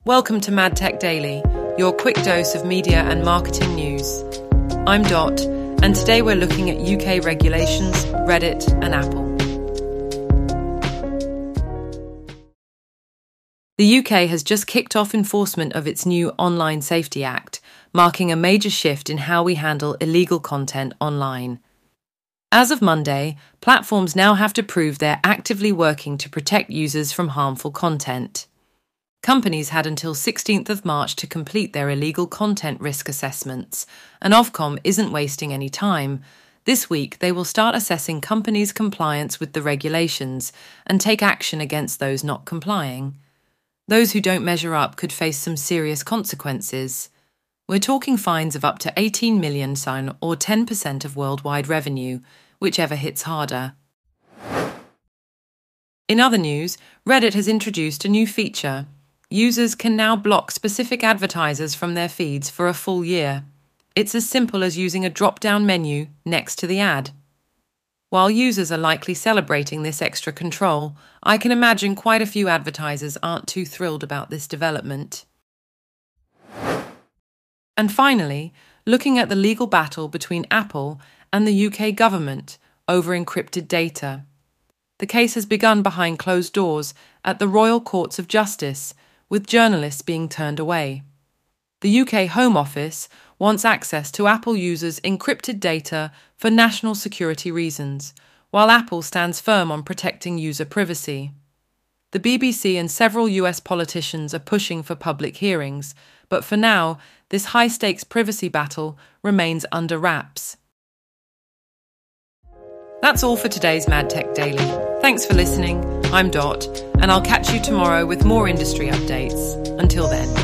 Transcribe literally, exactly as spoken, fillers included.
Welcome to Mad Tech Daily, your quick dose of media and marketing news. I'm Dot, and today we're looking at U K regulations, Reddit, and Apple. The U K has just kicked off enforcement of its new Online Safety Act, marking a major shift in how we handle illegal content online. As of Monday, platforms now have to prove they're actively working to protect users from harmful content. Companies had until sixteenth of March to complete their illegal content risk assessments, and Ofcom isn't wasting any time. This week, they will start assessing companies' compliance with the regulations and take action against those not complying. Those who don't measure up could face some serious consequences. We're talking fines of up to eighteen million sign or ten percent of worldwide revenue, whichever hits harder. In other news, Reddit has introduced a new feature. Users can now block specific advertisers from their feeds for a full year. It's as simple as using a drop-down menu next to the ad. While users are likely celebrating this extra control, I can imagine quite a few advertisers aren't too thrilled about this development. And finally, looking at the legal battle between Apple and the U K government over encrypted data. The case has begun behind closed doors at the Royal Courts of Justice, with journalists being turned away. The U K Home Office wants access to Apple users' encrypted data for national security reasons, while Apple stands firm on protecting user privacy. The B B C and several U S politicians are pushing for public hearings, but for now, this high-stakes privacy battle remains under wraps. That's all for today's Mad Tech Daily. Thanks for listening. I'm Dot, and I'll catch you tomorrow with more industry updates. Until then.